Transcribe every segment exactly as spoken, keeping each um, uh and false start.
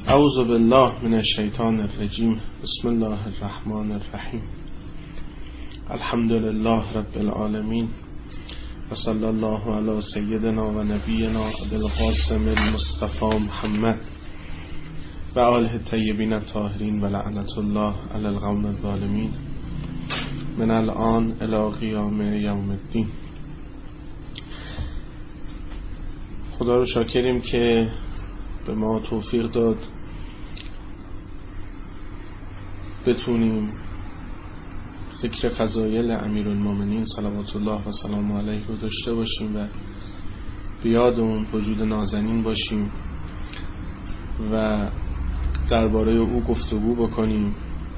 اعوذ بالله من الشیطان الرجیم. بسم الله الرحمن الرحیم. الحمد لله رب العالمین و صلی الله علی سیدنا و نبینا ابوالقاسم المصطفى محمد و آله الطیبین الطاهرین و لعنت الله علی القوم الظالمین من الان الی قیام یوم الدین. خدا رو شاکریم که به ما توفیق داد بتونیم ذکر فضایل امیرالمومنین صلوات الله و سلام علیه رو داشته باشیم و بیاد اون وجود نازنین باشیم و درباره او گفتگو بکنیم،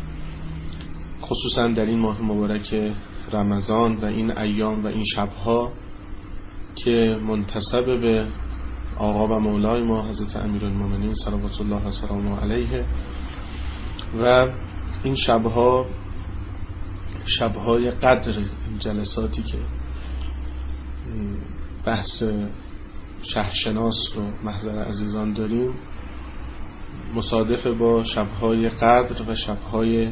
خصوصا در این ماه مبارک رمضان و این ایام و این شبها که منتسب به آقا و مولای ما حضرت امیرالمومنین صلوات الله و سلام علیه و این شبها شبهای قدر، این جلساتی که بحث شهرشناس رو محضر عزیزان داریم مصادف با شبهای قدر و شبهای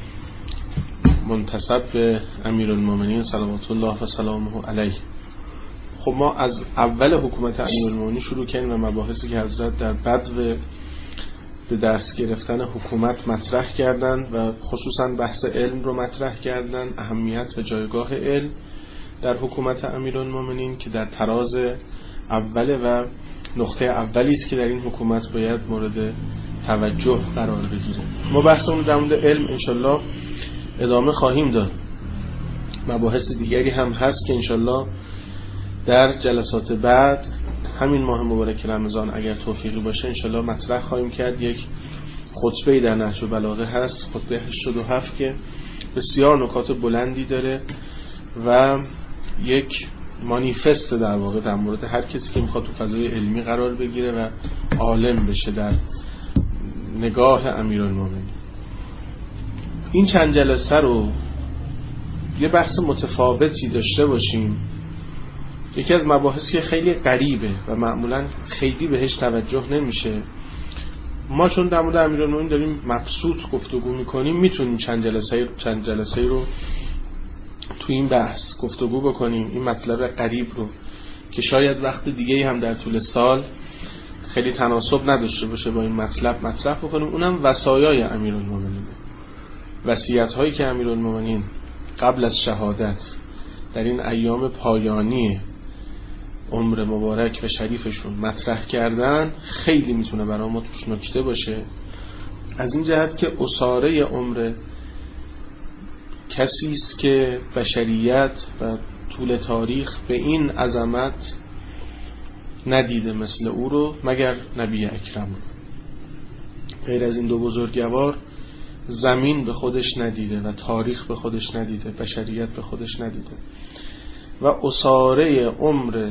منتسب به امیرالمومنین صلوات الله و سلامه علیه. خب ما از اول حکومت امیرالمومنین شروع کردیم و مباحثی که حضرت در بدو به دست گرفتن حکومت مطرح کردن و خصوصا بحث علم رو مطرح کردن، اهمیت و جایگاه علم در حکومت امیرالمومنین که در تراز اوله و نقطه اولی است که در این حکومت باید مورد توجه قرار بگیره. ما بحثمون در مورد علم انشالله ادامه خواهیم داد. مباحث دیگری هم هست که انشالله در جلسات بعد همین ماه مبارک رمضان اگر توفیقی باشه انشالله مطرح خواهیم کرد. یک خطبه در نهج البلاغه هست، خطبه هشتاد و هفت، که بسیار نکات بلندی داره و یک مانیفست در واقع در مورد هر کسی که میخواد تو فضای علمی قرار بگیره و عالم بشه در نگاه امیرالمومنین. این چند جلسه رو یه بحث متفاوتی داشته باشیم. یکی از مباحثی که خیلی غریبه و معمولا خیلی بهش توجه نمیشه، ما چون در مورد امیرالمومنین داریم مبسوط گفتگو میکنیم میتونیم چند جلسه چند جلسه رو تو این بحث گفتگو بکنیم، این مطلب غریب رو که شاید وقت دیگه‌ای هم در طول سال خیلی تناسب نداشته باشه با این مطلب مطرح بکنیم. اونم وصایای امیرالمومنین، وصیت هایی که امیرالمومنین قبل از شهادت در این ایام پایانی عمر مبارک و شریفشون مطرح کردن، خیلی میتونه برای ما توش نکته باشه، از این جهت که اساره عمر کسی است که بشریت و طول تاریخ به این عظمت ندیده مثل او رو مگر نبی اکرم. غیر از این دو بزرگوار زمین به خودش ندیده و تاریخ به خودش ندیده، بشریت به خودش ندیده و اساره عمر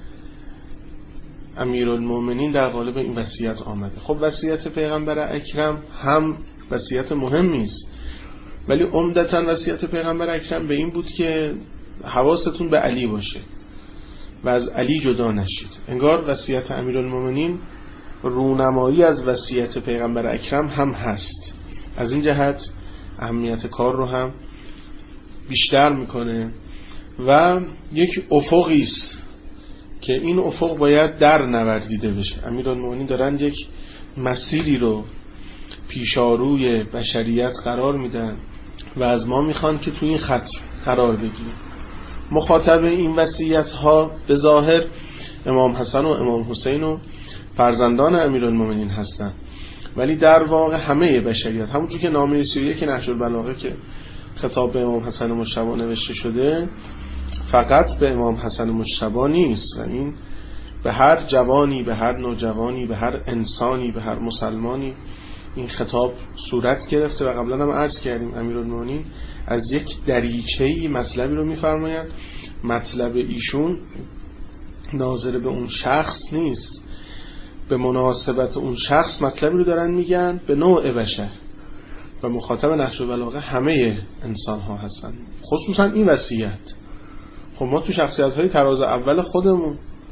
امیرالمومنین در قالب این وصیت آمده. خب وصیت پیغمبر اکرم هم وصیت مهمی است، ولی عمدتاً وصیت پیغمبر اکرم به این بود که حواستون به علی باشه و از علی جدا نشید. انگار وصیت امیرالمومنین رونمایی از وصیت پیغمبر اکرم هم هست. از این جهت اهمیت کار رو هم بیشتر میکنه و یک افقی است که این افق باید در نوردیده بشه. امیرالمومنین دارن یک مسیری رو پیشاروی بشریت قرار میدن و از ما میخوان که تو این خط قرار بگیریم. مخاطب این وصیت ها به ظاهر امام حسن و امام حسین و فرزندان امیرالمومنین هستن، ولی در واقع همه بشریت، همونجور که نامه سی و یک نهج البلاغه که خطاب به امام حسن مجتبی نوشته شده فقط به امام حسن مجتبی نیست و این به هر جوانی، به هر نوجوانی، به هر انسانی، به هر مسلمانی این خطاب صورت گرفته. و قبلا هم عرض کردیم امیرالمومنین از یک دریچه‌ای مطلبی رو می‌فرمایند. مطلب ایشون ناظر به اون شخص نیست، به مناسبت اون شخص مطلبی رو دارن میگن به نوع بشر و مخاطب نهج البلاغه همه انسان ها هستن، خصوصا این وصیت. خب ما تو شخصیت های تراز اول خودمون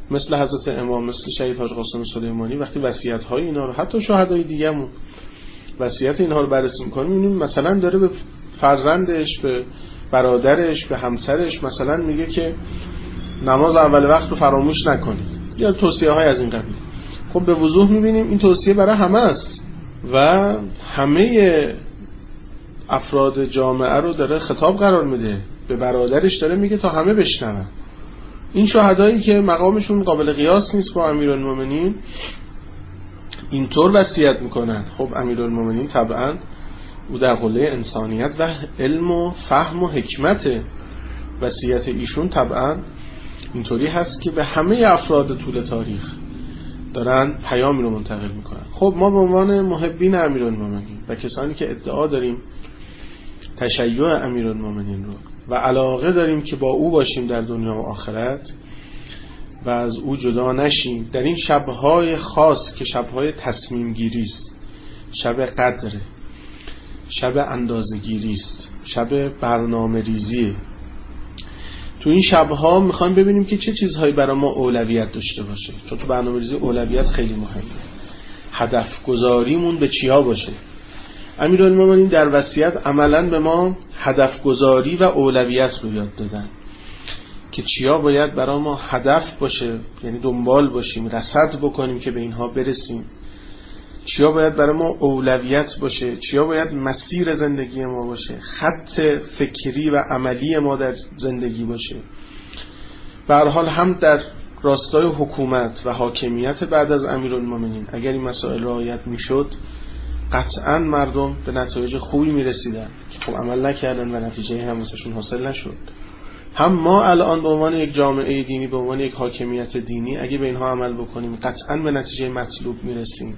مثل حضرت امام، مثل شهید حاج قاسم سلیمانی، وقتی وصیت‌های اینا رو حتی شهدای دیگه‌مون وصیت اینها رو بررسی می‌کنیم می‌بینیم مثلا داره به فرزندش، به برادرش، به همسرش مثلا میگه که نماز اول وقت رو فراموش نکنید یا توصیه‌های از این قبیل. خب به وضوح می‌بینیم این توصیه برای همه است و همه افراد جامعه رو داره خطاب قرار میده، به برادرش داره میگه تا همه بشنون. این شهدایی که مقامشون قابل قیاس نیست با امیرالمومنین اینطور وصیت میکنن. خب امیرالمومنین طبعا او در قله انسانیت و علم و فهم و حکمت وصیت ایشون طبعا اینطوری هست که به همه افراد طول تاریخ دارن پیامی رو منتقل میکنن. خب ما به عنوان محبین امیرالمومنین و کسانی که ادعا داریم تشیع امیرالمومنین رو و علاقه داریم که با او باشیم در دنیا و آخرت و از او جدا نشیم، در این شبهای خاص که شبهای تصمیم گیری است، شب قدره، شب اندازه گیری است، شب برنامه ریزیه، تو این شبها میخوایم ببینیم که چه چیزهایی برای ما اولویت داشته باشه، چون تو برنامه ریزی اولویت خیلی مهمه. هدف گذاریمون به چیا باشه؟ امیرالمومنین در وصیت عملاً به ما هدف گذاری و اولویت رو یاد دادن که چیا باید برای ما هدف باشه، یعنی دنبال باشیم، رصد بکنیم که به اینها برسیم، چیا باید برای ما اولویت باشه، چیا باید مسیر زندگی ما باشه، خط فکری و عملی ما در زندگی باشه. به هر حال هم در راستای حکومت و حاکمیت بعد از امیرالمومنین اگر این مسائل رعایت میشد قطعاً مردم به نتایج خوبی میرسیدن که خب عمل نکردن و نتیجه هم واسهشون حاصل نشد. هم ما الان به عنوان یک جامعه دینی، به عنوان یک حاکمیت دینی اگه به اینها عمل بکنیم قطعاً به نتیجه مطلوب میرسیم.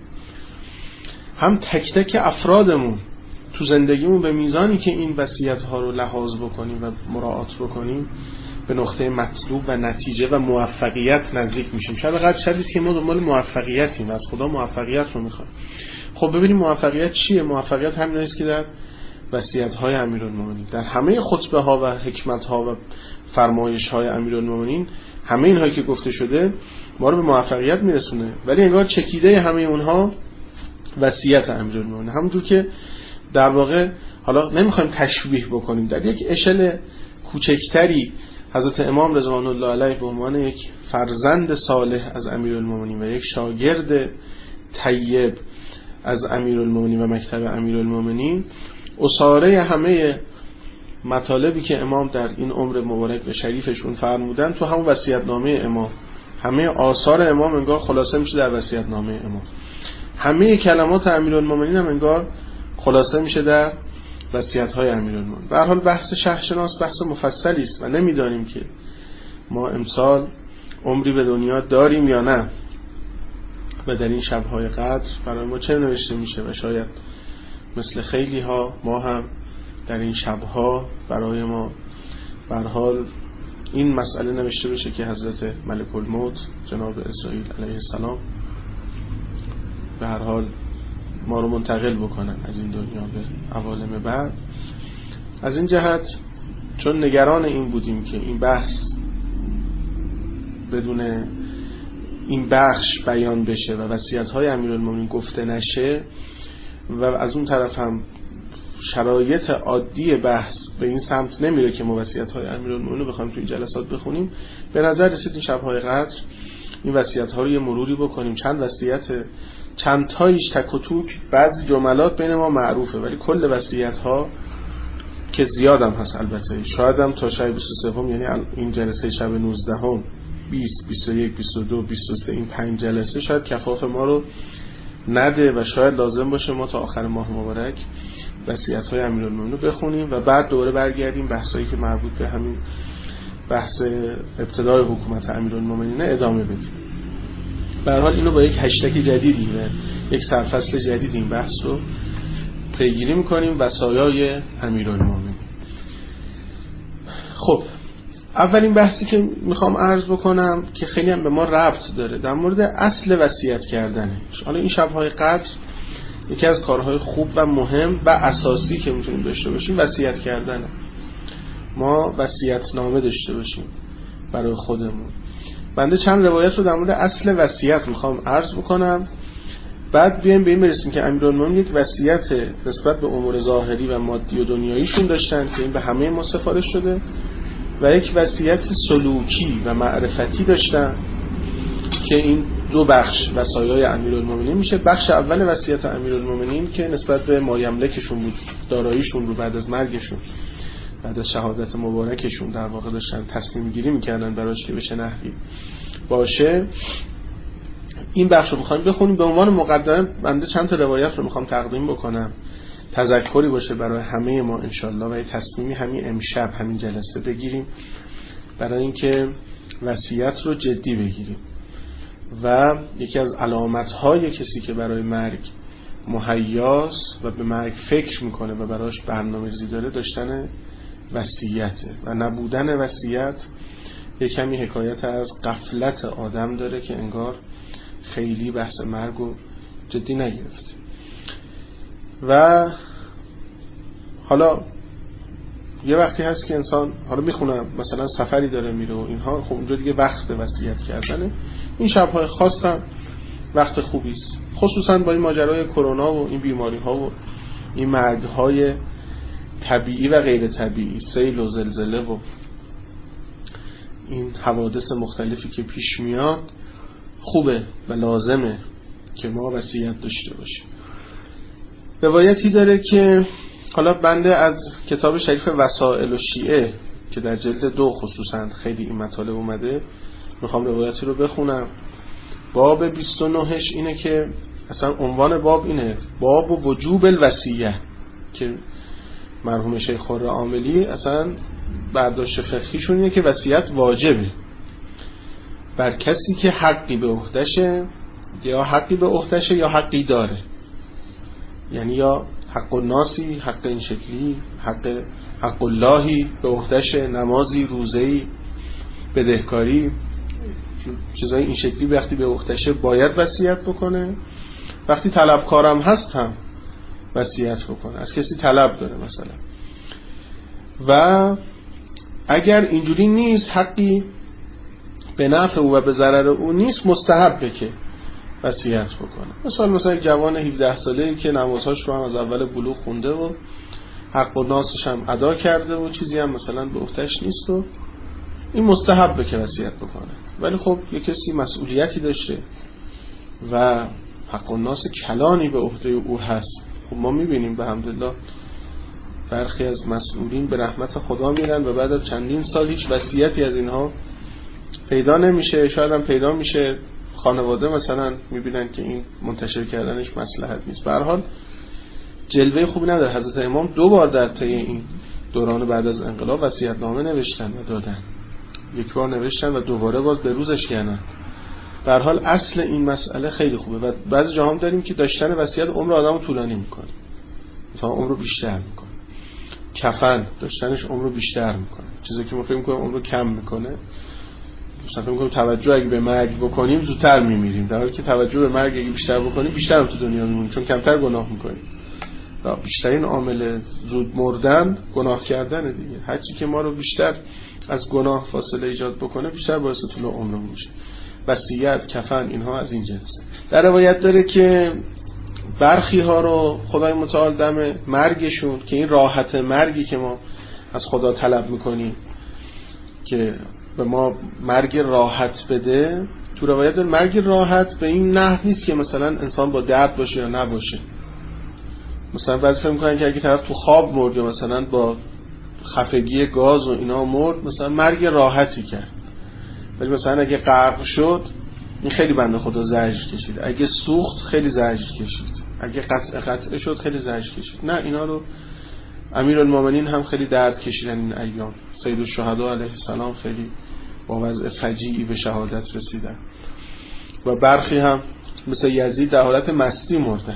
هم تک تک افرادمون تو زندگیمون به میزانی که این وصیت‌ها رو لحاظ بکنیم و مراعات بکنیم به نقطه مطلوب و نتیجه و موفقیت نزدیک میشیم. شب قدر شبیه که ما دنبال موفقیتیم، از خدا موفقیت رو میخوایم. خب ببینیم موفقیت چیه؟ موفقیت همین است که در وصیت‌های امیرالمومنین، در همه خطبه‌ها و حکمت‌ها و فرمایش‌های امیرالمومنین، همه اینهایی که گفته شده ما رو به موفقیت میرسونه، ولی انگار چکیده همه اونها وصیت امیرالمومنین. همونجور که در واقع حالا نمیخوایم تشبیه بکنیم، در یک اشل کوچکتری حضرت امام رضوان الله علیه به عنوان یک فرزند صالح از امیرالمومنین و یک شاگرد طیب از امیرالمومنین و مکتب امیرالمومنین اساره همه مطالبی که امام در این عمر مبارک و شریفشون فرمودن تو همون وصیت‌نامه امام، همه آثار امام انگار خلاصه میشه در وصیت‌نامه امام، همه کلمات امیرالمومنین هم انگار خلاصه میشه در وصیت‌های امیرالمومنین. به هر حال بحث شهرشناس بحث مفصلی است و نمیدانیم که ما امسال عمری به دنیا داریم یا نه و در این شب‌های قدر برای ما چه نوشته میشه و شاید مثل خیلی ها ما هم در این شب‌ها برای ما به هر حال این مسئله نوشته بشه که حضرت ملک الموت جناب اسرائیل علیه السلام به هر حال ما رو منتقل بکنن از این دنیا به عوالم بعد. از این جهت چون نگران این بودیم که این بحث بدون این بخش بیان بشه و وصیت‌های امیرالمومنین گفته نشه و از اون طرف هم شرایط عادی بحث به این سمت نمیره که ما وصیت‌های امیرالمومنین رو بخوایم توی جلسات بخونیم، به نظر رسید این شب‌های قدر این وصیت‌ها رو یه مروری بکنیم. چند وصیت، چند تایش تک و توک، بعضی جملات بین ما معروفه ولی کل وصیت‌ها که زیادم هست البته، شاید هم تا شب بیست و سه یعنی این جلسه شب نوزدهم بیست، بیست و یک، بیست و دو، بیست و سه این پنج جلسه شاید کفاف ما رو نده و شاید لازم باشه ما تا آخر ماه مبارک وصیت‌های امیرالمومنین رو بخونیم و بعد دوباره برگردیم بحثایی که مربوط به همین بحث ابتدای حکومت امیرالمومنین ادامه بدیم. به هر حال اینو با یک هشتگ جدیدی و یک سرفصل جدید این بحث رو پیگیری می‌کنیم، وصایای امیرالمومنین. خب اولین بحثی که میخوام عرض بکنم که خیلی هم به ما ربط داره در مورد اصل وصیت کردنه. حالا این شب‌های قدر یکی از کارهای خوب و مهم و اساسی که میتونیم داشته باشیم وصیت کردنه. ما وصیت‌نامه داشته باشیم برای خودمون بنده چند روایت رو در مورد اصل وصیت میخوام عرض بکنم، بعد بیایم به این برسیم که امیرالمومنین یک وصیت نسبت به امور ظاهری و مادی و دنیاییشون داشتن که این به همه ما سفارش شده، و یک وصیت سلوکی و معرفتی داشتن که این دو بخش وصایای امیرالمومنین میشه. بخش اول وصیت امیرالمومنین که نسبت به مایملکشون بود، داراییشون رو بعد از مرگشون، بعد از شهادت مبارکشون در واقع داشتن تصمیم گیری میکردن براش که بشه نحوی باشه. این بخش رو میخوایم بخونیم. به عنوان مقدمه بنده چند تا روایت رو میخوام تقدیم بکنم، تذکری باشه برای همه ما انشالله، و یه تصمیمی همین امشب همین جلسه بگیریم برای اینکه وصیت رو جدی بگیریم. و یکی از علامت‌های کسی که برای مرگ مهیاست و به مرگ فکر میکنه و براش برنامه‌ریزی داره داشتن وصیته، و نبودن وصیت یک کمی حکایت از غفلت آدم داره که انگار خیلی بحث مرگو جدی نگرفته. و حالا یه وقتی هست که انسان حالا میخونم مثلا سفری داره میره و اینها، خب اونجا دیگه وقت وصیت کردنه. این شب‌های خاص هم وقت خوبی است، خصوصا با این ماجرای کرونا و این بیماری ها و این مرگ‌های طبیعی و غیر طبیعی، سیل و زلزله و این حوادث مختلفی که پیش میاد، خوبه و لازمه که ما وصیت داشته باشیم. روایتی داره که حالا بنده از کتاب شریف وسائل الشیعه که در جلد دو خصوصا خیلی این مطالب اومده میخوام روایتی رو بخونم. باب بیست و نه اینه که اصلا عنوان باب اینه، باب و وجوب الوصیه، که مرحوم شیخ خرم عاملی اصلا برداشت فقهیشون اینه که وصیت واجبه بر کسی که حقی به عهدهشه، یا حقی به عهدهشه یا حقی داره، یعنی یا حق الناسی، حق این شکلی، حق حق اللهی به عهدهشه، نمازی، روزه‌ای، بدهکاری، چیزای این شکلی وقتی به عهدهشه باید وصیت بکنه. وقتی طلبکارم هست هم وصیت بکنه، از کسی طلب داره مثلا. و اگر اینجوری نیست، حقی به نفع او و به ضرر او نیست، مستحبه که وصیت بکنه. مثلا مثلا یک جوان هفده ساله‌ای که نمازهاش رو هم از اول بلوغ خونده و حق و ناسش هم ادا کرده و چیزی هم مثلا به عهده‌اش نیست و این مستحبه که وصیت بکنه. ولی خب یک کسی مسئولیتی داشته و حق و ناس کلانی به عهده او هست. خب ما می‌بینیم به حمدالله برخی از مسئولین به رحمت خدا میرن و بعد از چندین سال هیچ وصیتی از اینها پیدا نمیشه، شاید هم پیدا میشه خانواده مثلا میبینن که این منتشر کردنش مصلحت نیست. به هر حال جلوه خوبی نداره. حضرت امام دو بار در طی این دوران بعد از انقلاب وصیت‌نامه نوشتن و دادن، یک بار نوشتن و دوباره باز به روزش کردن. به هر حال اصل این مسئله خیلی خوبه. و بعضی جاها هم داریم که داشتن وصیت عمر آدمو طولانی میکنه، مثلا عمر رو بیشتر میکنه. کفن داشتنش عمر رو بیشتر میکنه، چیزی که ما فکر می‌کنیم عمر رو کم میکنه. مثلا فکر می‌کنیم توجه اگه به مرگ بکنیم زودتر میمیریم، در حالی که توجه به مرگ اگه بیشتر بکنیم بیشتر تو دنیا میمونیم، چون کمتر گناه میکنیم. و بیشترین عامل زود مردن گناه کردن دیگه. هر چی که ما رو بیشتر از گناه فاصله ایجاد بکنه بیشتر باعث طول عمرمون میشه. وصیت، کفن، اینها از این جنس. در روایت داره که برخی ها رو خدای متعال دم مرگشون، که این راحت مرگی که ما از خدا طلب میکنیم که به ما مرگ راحت بده، تو روایت داره مرگ راحت به این نحو نیست که مثلا انسان با درد باشه یا نباشه. مثلا بعضی فکر میکنن که اگه طرف تو خواب مرد یا مثلا با خفگی گاز و اینا مرد مثلا مرگ راحتی کرد، ولی مثلا اگه غرق شد این خیلی بنده خدا زجر کشید، اگه سوخت خیلی زجر کشید، اگه قطع قطع شد خیلی زجر کشید. نه، اینا رو امیرالمومنین هم خیلی درد کشیدن این ایام. سید الشهدا علیه السلام خیلی با وضع فجیعی به شهادت رسیدن و برخی هم مثل یزید در حالت مستی مردن.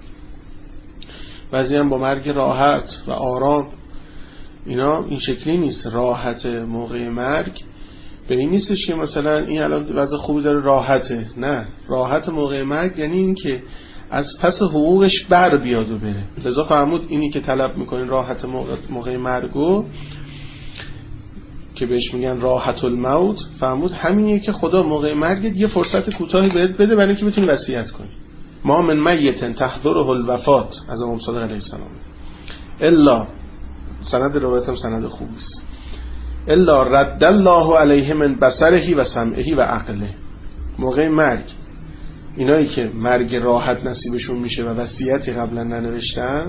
بعضی هم با مرگ راحت و آرام. اینا این شکلی نیست. راحت موقع مرگ به این نیستش که مثلا این الان وضع خوبی داره راحته. نه، راحت موقع مرگ یعنی این که از پس حقوقش بر بیاد و بره. لذا فرمود اینی که طلب میکنین راحت موقع, موقع مرگو که بهش میگن راحت الموت، فرمود همینیه که خدا موقع مرگت یه فرصت کوتاهی بهت بده برای اینکه بتونی وصیت کنی. ما من میت تحضره الوفات از امام صادق علیه السلام الا، سند روایت هم سند خوبی است، الا رد الله علیه من بصره و سمعه و عقله. موقع مرگ اینایی که مرگ راحت نصیبشون میشه و وصیتی قبلا ننوشتن،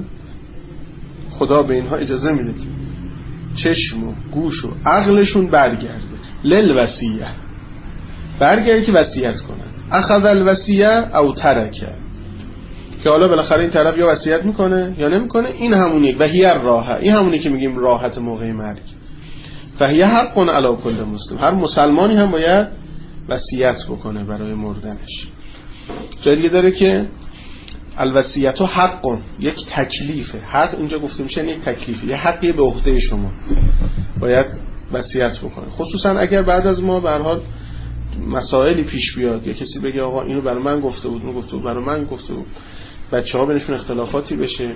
خدا به اینها اجازه میده که چشم و گوش و عقلشون برگرده للوصیه، برگرده که وصیت کنن. اخذ الوصیه او ترکه، که حالا بالاخره این طرف یا وصیت میکنه یا نمیکنه. این همونیه و هی راحه، این همونی که میگیم راحت موقع مرگ. فهی حق علی کل مسلم، هر مسلمانی هم باید وصیت بکنه برای مردنش. جایی داره که الوصیت حق، یک تکلیفه. حق اینجا گفته میشه یک تکلیفه، یه حقی به عهده شما، باید وصیت بکنه. خصوصا اگر بعد از ما به هر حال مسائلی پیش بیاد یا کسی بگه آقا اینو برای من گفته بود، اون گفته بود برای من گفته بود، بچه‌ها بینشون اختلافاتی بشه،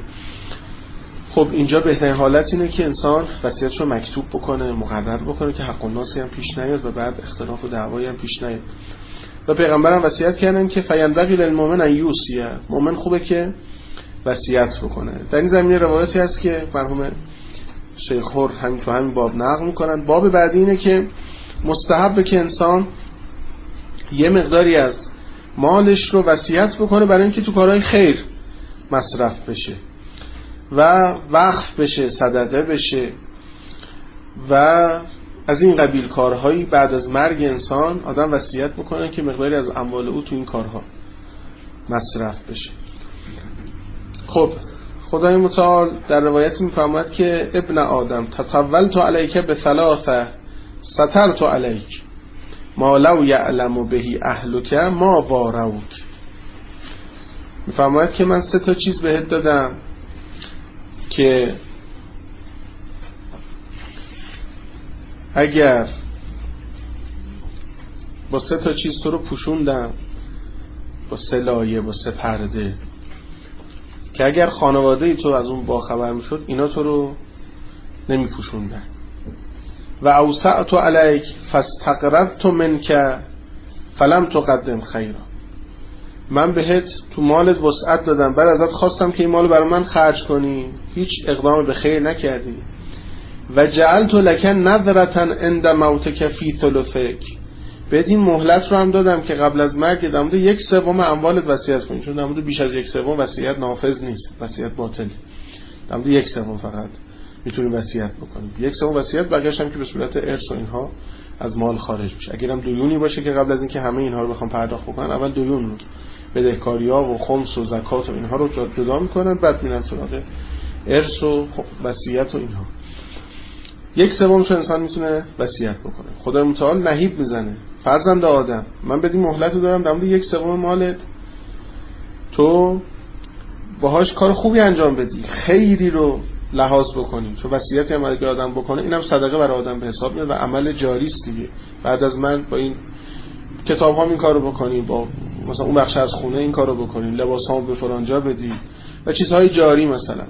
خب اینجا بهترین حالت اینه که انسان وصیتش رو مکتوب بکنه، مقرر بکنه که حق الناس هم پیش نیاد و بعد اختلاف و دعوایی هم پیش نیاد. و پیغمبرم وصیت کردن که فینبغی للمؤمن ان یوصی، مؤمن خوبه که وصیت بکنه. در این زمینه روایتی هست که مرحوم شیخ هور همین تو همین باب نقل میکنن. باب بعدی اینه که مستحبه که انسان یه مقداری از مالش رو وصیت بکنه برای اینکه تو کارهای خیر مصرف بشه و وقف بشه، صدقه بشه و از این قبیل کارهایی. بعد از مرگ انسان آدم وصیت بکنه که مقداری از اموال او تو این کارها مصرف بشه. خب خدای متعال در روایت میفرماید که ابن آدم تطولت علیک بثلاثه سترت علیک ما لو یعلم بهی اهلک ما واروک. میفرماید که من سه تا چیز بهت دادم که اگر با سه تا چیز تو رو پوشوندم، با سه لایه، با سه پرده، که اگر خانواده ای تو از اون باخبر میشد اینا تو رو نمی پوشوندن. و اوسعت علیک فاستقرضت منک فلم تقدم خیرا، من بهت تو مالت وسعت دادم، بعد ازت خواستم که این مالو برای من خرج کنی، هیچ اقدام به خیر نکردی. و جعلت لک نذرة عند موتک فی ثلثک، بهت این مهلت رو هم دادم که قبل از مرگ در مورد یک سوم اموالت وصیت کنی، چون در مورد بیش از یک سوم وصیت نافذ نیست، وصیت باطله. در مورد یک سوم فقط میتونی وصیت بکنی، یک سوم وصیت، بقیه‌اش هم که به صورت ارث و اینها از مال خارج میشه. اگرم دیونی باشه که قبل از اینکه همه اینها رو بخوام پرداخت بکنن، اول دیون رو، بدهکاری‌ها و خمس و زکات و اینها رو جدا میکنن، بعد میرن سراغ ارث و وصیت و اینها. یک سومش انسان میتونه وصیت بکنه. خدای متعال نهیب میزنه فرزند آدم، من بدین مهلت رو دارم در مورد یک سوم مالت، تو باهاش کار خوبی انجام بدی، خیری رو لحاظ بکنی، چون وصیتی هم اگه آدم بکنه اینم صدقه برای آدم به حساب میاد و عمل جاری است دیگه. بعد از من با این کتاب ها این کارو بکنی، با مثلا اون بخش از خونه این کارو بکنی، لباس ها به فلان جا بدی و چیزهای جاری، مثلا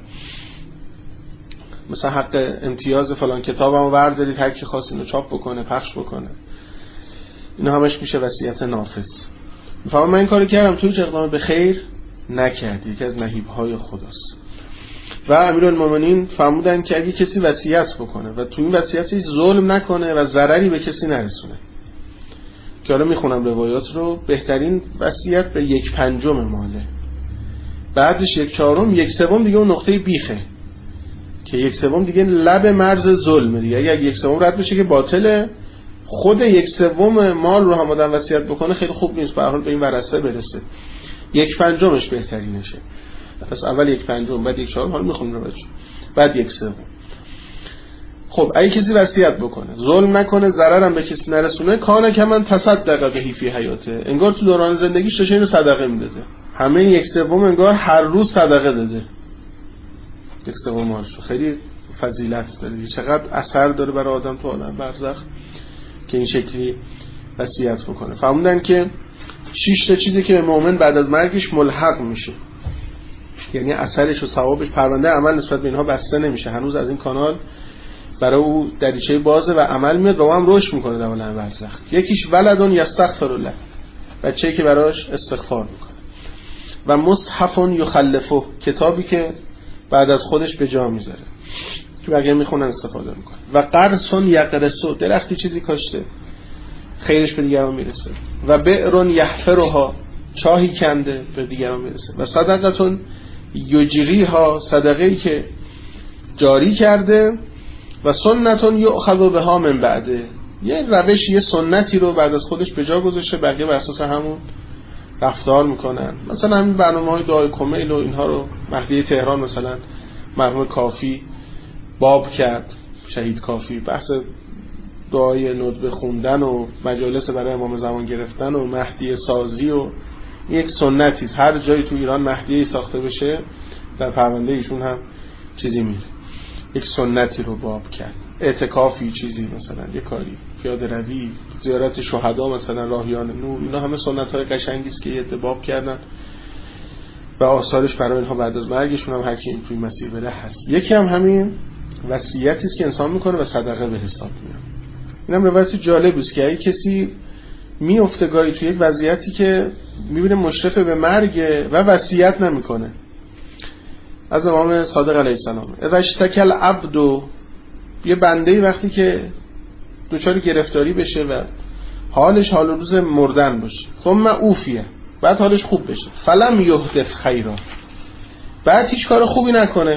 مثلا حق امتیاز فلان کتابمو بردارید هر کی خواست اینو چاپ بکنه، پخش بکنه، اینا همش میشه وصیت نافذ. میفهمم من این کارو کردم، تو هیچ اقدام به خیر نکردی، یکی از نهیب‌های خداست. و امیرالمومنین فرمودن که اگه کسی وصیت بکنه و تو این وصیت هیچ ظلم نکنه و ضرری به کسی نرسونه، که حالا میخونم روایات رو، بهترین وصیت به یک پنجم ماله، بعدش یک چهارم، یک سوم دیگه اون نقطه بیخه که یک سوم دیگه لب مرز ظلمه دیگه. اگه یک سوم رد بشه که باطله، خود یک سوم مال رو هم آدم وصیت بکنه خیلی خوب نیست، به هر حال به این ورثه برسه. یک پنجمش بهترینشه. پس اول یک پنجم، بعد یک چهارم، حالا میخونیم رو بچه، بعد یک سوم. خب اگه کسی وصیت بکنه، ظلم نکنه، ضرر هم به کسی نرسونه، کانه که من تصدق بهی فی حیاته، انگار تو دوران زندگیش داشته اینو صدقه میداده، همه یک سوم انگار هر روز صدقه داده، یک سوم مالش. خیلی فضیلت داره، چقدر اثر داره برای آدم تو عالم برزخ که این شکلی وصیت بکنه. فهموندن که شش تا چیزی که مؤمن بعد از مرگش ملحق میشه، یعنی اثرش و ثوابش، پرونده عمل نسبت به اینها بسته نمیشه. هنوز از این کانال برای او دریچه بازه و عمل میاد و او هم رشد میکنه در عالم برزخ. یکیش ولدون یستغفر الله، بچه‌ای که براش استغفار میکنه. و مصحف یخلفه، کتابی که بعد از خودش به جا میذاره که بقیه میخونن استفاده میکنه. و قرص یقرسو، درختی چیزی کاشته خیرش به دیگران میرسه. و بئر یحفرها، چاهی کنده به دیگران میرسه. و صدقتون یجریها، صدقه‌ای که جاری کرده. و سنتون یؤخذ بها من بعده، یه روش، یه سنتی رو بعد از خودش به جا گذاشته، بقیه بر اساس همون رفتار میکنن. مثلا همین برنامه‌های دعای کمیل و اینها رو مهدی تهران مثلا مرحوم کافی باب کرد، شهید کافی، بحث دعای ندبه خوندن و مجالس برای امام زمان گرفتن و مهدی سازی و یک سنتی، هر جایی تو ایران مهدی ساخته بشه در پرونده ایشون هم چیزی میره، یک سنتی رو باب کرد. اعتکافی چیزی مثلا، یک کاری، پیاده روی، زیارت شهدا مثلا، راهیان نور، اینا همه سنت‌های قشنگی است که یه باب کردن و آثارش برای اینها بعد از مرگشون هم هر کی این توی مسیر بره هست. یکی هم همین وصیتی است که انسان میکنه و صدقه به حساب میاد. اینم روایت جالب است که اگه کسی میفته گاهی توی یک وضعیتی که میبینه مشرف به مرگ و وصیت نمیکنه، از امام صادق علیه السلام، اذا اشتکى العبد، یه بنده‌ای وقتی که دچار گرفتاری بشه و حالش حال روز مردن باشه، ثم اوفیه، بعد حالش خوب بشه، فلم یحدث خیرا، بعد هیچ کار خوبی نکنه،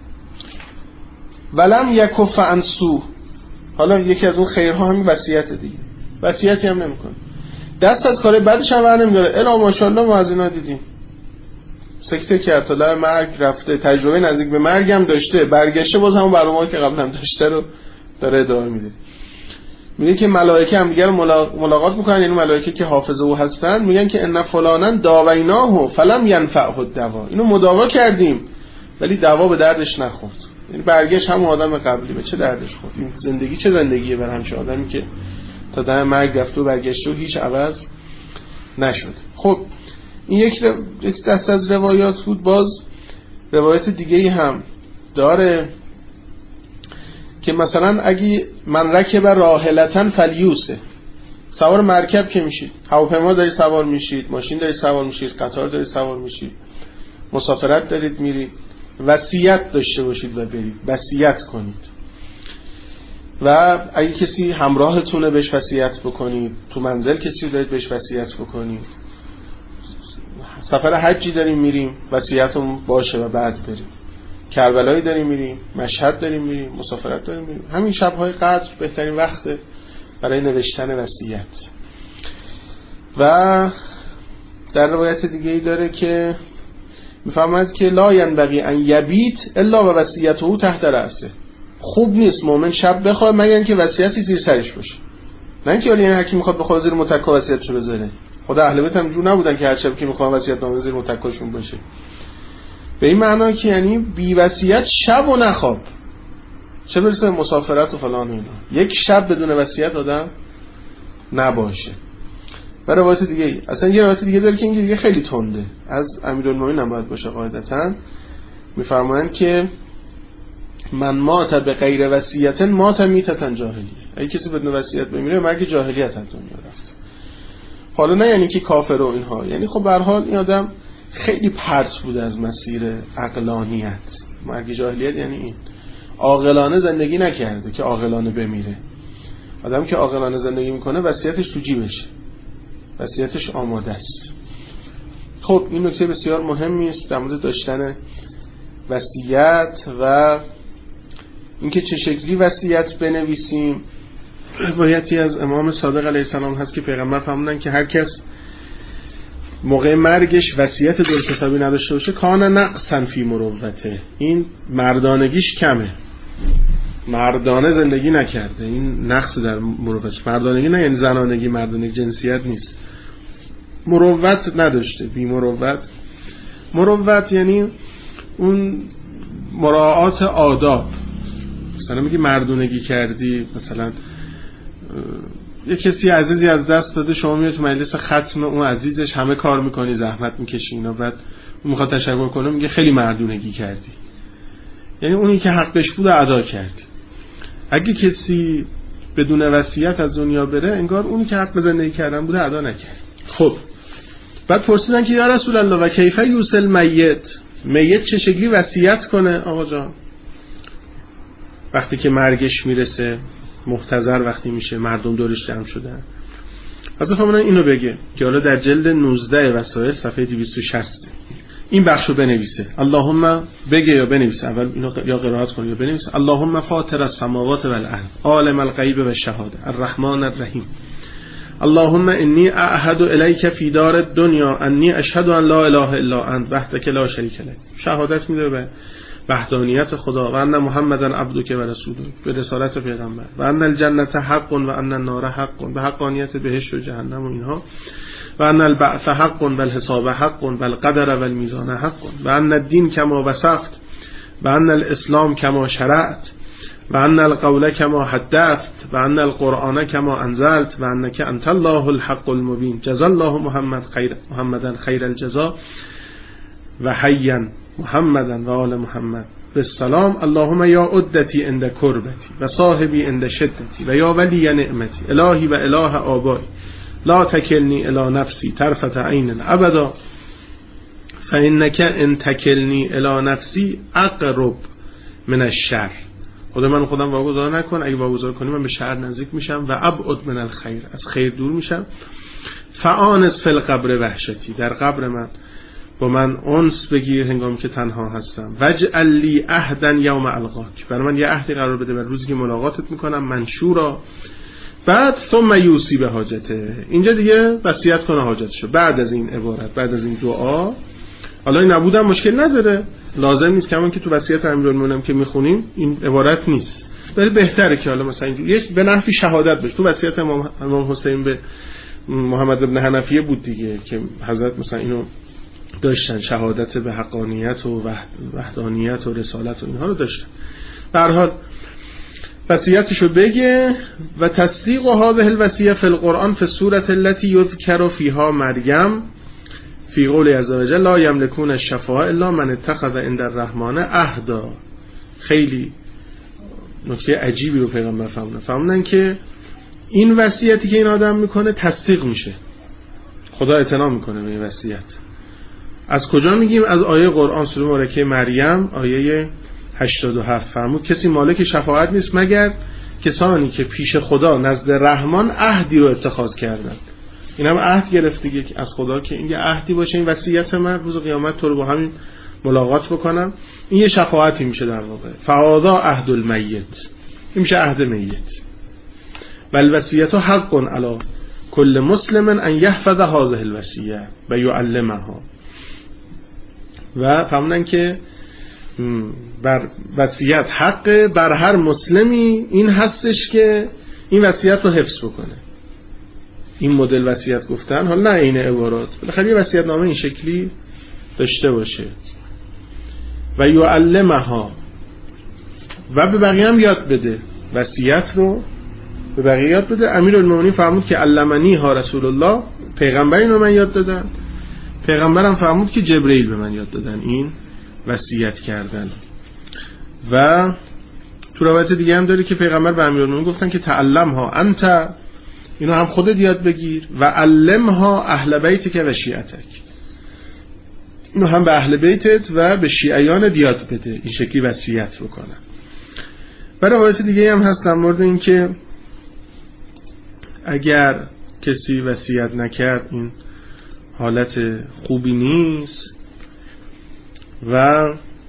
ولم یکف عن سوء، حالا یکی از اون خیرها همین وصیت دیگه، وصیتی هم نمیکنه، دست از کار بعدش هم برنمی‌داره، الا ماشاءالله ما از اینا دیدیم، سکته کرد تا در مرگ رفته، تجربه نزدیک به مرگ هم داشته، برگشته باز همون برنامه‌ای که قبلا داشته رو داره ادامه میده. میگه که ملائکه هم دیگه رو ملاقات میکنن، یعنی ملائکه که حافظ او هستن، میگن که ان فلانن داویناه فلم ینفعه الدوا، اینو مداوا کردیم ولی دوا به دردش نخورد، یعنی برگشت همون آدم قبلی، به چه دردش خورد؟ این زندگی چه زندگیه برای همش آدمی که تا در مرگ رفت و برگشت و هیچ عوض نشد. خب این یک رو... یک دست از روایات بود. باز روایت دیگه‌ای هم داره که مثلا اگه من رکب راحلتن فلیوسه، سوار مرکب که میشید، هواپیما دارید سوار میشید، ماشین دارید سوار میشید، قطار دارید سوار میشید، مسافرت دارید میرید، وصیت داشته باشید و برید، وصیت کنید. و اگه کسی همراهتونه بهش وصیت بکنید، تو منزل کسی دارید بهش وصیت بکنید، سفر حجی داریم میریم وصیتمون باشه و بعد بریم، کربلایی داریم میریم، مشهد داریم میریم، مسافرت داریم میریم. همین شب‌های قدر بهترین وقته برای نوشتن وصیت. و در روایت دیگه‌ای داره که میفهمد که لا ینبغی ان یبیت الا و وصیته تحت رأسه، خوب نیست مومن شب بخواد مگر اینکه وصیتی زیر سرش باشه، نه اینکه ولی هر کی میخواد بخواد زیر متکا وصیتشو بذاره. خدا اهل بیت هم جو نبودن که هر شب که میخوان وصیت نامه زیر متکاشون باشه، به این معنا که یعنی بی وصیت شب و نخواب، چه برسه مسافرت و فلان و اینا، یک شب بدون وصیت آدم نباشه. و روایت دیگه ای. اصلا یه روایت دیگه داره که این دیگه خیلی تنده، از امیرالمومنین هم باید باشه قاعدتاً، میفرمایند که من مات به غیر وصیت مات میتتن جاهلیه، اگه کسی بدون وصیت بمیره مرگ جاهلیت از دنیا رفت. حالا نه یعنی که کافر و اینها، یعنی خب به هر حال این آدم خیلی پرت بوده از مسیر عقلانیت. مرگ جاهلیت یعنی این عاقلانه زندگی نکرده که عاقلانه بمیره. آدم که عاقلانه زندگی میکنه وصیتش تو جیبشه، وصیتش آماده است. خب این نکته بسیار مهمی است در مورد داشتن وصیت و اینکه چه شکلی وصیت بنویسیم. روایتی از امام صادق علیه السلام هست که پیغمبر فرمودن که هر کس موقع مرگش وصیت درست حسابی نداشته باشه کان نقصا فی مروته، این مردانگیش کمه، مردانه زندگی نکرده، این نقص در مروتش. مردانگی نه یعنی زنانگی، مردانگی جنسیت نیست، مروت نداشته، بی مروت. مروت یعنی اون مراعات آداب. مثلا میگی مردونگی کردی، مثلا یه کسی عزیزی از دست داده، شما میاد تو مجلس ختم اون عزیزش، همه کار میکنی، زحمت میکشی اینا، بعد اون میخواد تشکر کنه میگه خیلی مردونگی کردی، یعنی اونی که حقش بود ادا کردی. اگه کسی بدون وصیت از دنیا بره انگار اونی که حق به زندگی کردن بوده ادا نکرد. خب بعد پرسیدن که یا رسول الله و کیف یوصل میت، میت چه شکلی وصیت کنه آقا جان وقتی که مرگش میرسه، محتضر وقتی میشه، مردم دورش جمع شدن. حضرت فرمودن اینو بگه که حالا در جلد نوزده وسائل صفحه دویست و شصت این بخشو بنویسه. اللهم بگه یا بنویسه، اول اینو یا قرائت کنه یا بنویسه. اللهم فاطر السماوات والارض عالم الغیب والشهاده الرحمن الرحیم اللهم انی اعهد الیک فی دار الدنیا انی اشهد ان لا اله الا انت وحدک لا شریک لک. شهادت میده به وحدانیت خدا و ان محمدن عبدک و رسولک، به رسالت پیغمبر، و ان الجنه حق و ان النار حق، به حقانیت بهشت و جهنم و اینها، و ان البعث حق و الحساب حق و القدر و المیزان حق، و ان الدین کما وصفت و ان الاسلام کما شرعت و ان القول کما حدثت و ان القرآن کما انزلت و انک انت الله الحق المبین جزا الله محمد خیر محمدن خیر الجزا و حیا محمدن و آل محمد بالسلام. اللهم یا عدتی عند کربتی و صاحبی عند شدتی و یا ولی نعمتی الهی و اله آبایی لا تکلنی الی نفسی طرفت عین ابدا فانک ان تکلنی الی نفسی اقرب من الشر. خدا من خودم واگذار نکن، اگه واگذار کنی من به شر نزدیک میشم و ابعد من الخیر، از خیر دور میشم. فآنس فی القبر وحشتی، در قبر من با من انس بگیر هنگامی که تنها هستم. وجعل لی عهدا یوم القاک، برای من یه عهدی قرار بده بر روزی که ملاقاتت میکنم منشورا. بعد ثم یوصی به حاجته، اینجا دیگه وصیت کنه حاجتشو. بعد از این عبارت، بعد از این دعا، حالا این نبودم مشکل نداره، لازم نیست، کمان که تو وصیت امیرالمومنین که میخونیم این عبارت نیست، ولی بهتره که حالا مثلا یه به نحوی شهادت بشه. تو وصیت امام حسین به محمد بن حنفیه بود دیگه که حضرت مثلا اینو داشتن، شهادت به حقانیت و وحدانیت و رسالت و اینها رو داشتن. به هر حال وصیتشو بگه. و تصدیق هذه الوصیه فی القرآن فی السوره التي یذکر فیها مریم فی قول عز و جل لا یملکون الشفاعه الا من اتخذ عند الرحمن عهدا. خیلی نکته عجیبی رو پیغمبر فرمودن، فرمودن که این وصیتی که این آدم میکنه تصدیق میشه، خدا اعتنا میکنه به این وصیت. از کجا میگیم؟ از آیه قرآن سوره مبارکه مریم آیه هشتاد و هفت فرمود کسی مالک شفاعت نیست مگر کسانی که پیش خدا نزد رحمان عهدی رو اتخاذ کردن. این هم عهد گرفت دیگه از خدا که این یه عهدی باشه، این وصیت من روز قیامت تو رو با همین ملاقات بکنم. این یه شفاعتی میشه در واقع. فهذا عهد المیت، این میشه عهد میت. والوصیت حق علی کل مسلم ان یحفظ هذه الوصیه و یعلمها. و فهموندن که بر وصیت حق بر هر مسلمی این هستش که این وصیت رو حفظ بکنه. این مدل وصیت گفتن، حالا نه این عبارات، بالاخره یه وصیت نامه این شکلی داشته باشه. و یعلمها، و به بقیه هم یاد بده، وصیت رو به بقیه یاد بده. امیرالمومنین فرمود که علمنی ها رسول الله، پیغمبر اینو من یاد دادن. پیغمبرم فرمود که جبرئیل به من یاد دادن این وصیت کردن. و تو روایت دیگه هم داره که پیغمبر به امیرالمومنین گفتن که تعلمها انت، اینو هم خودت یاد بگیر، و علمها اهل بیتک و شیعتک، اینو هم به اهل بیتت و به شیعیان یاد بده، این شکلی وصیت بکنن. و روایت دیگه هم هست در مورد این که اگر کسی وصیت نکرد این حالت خوبی نیست. و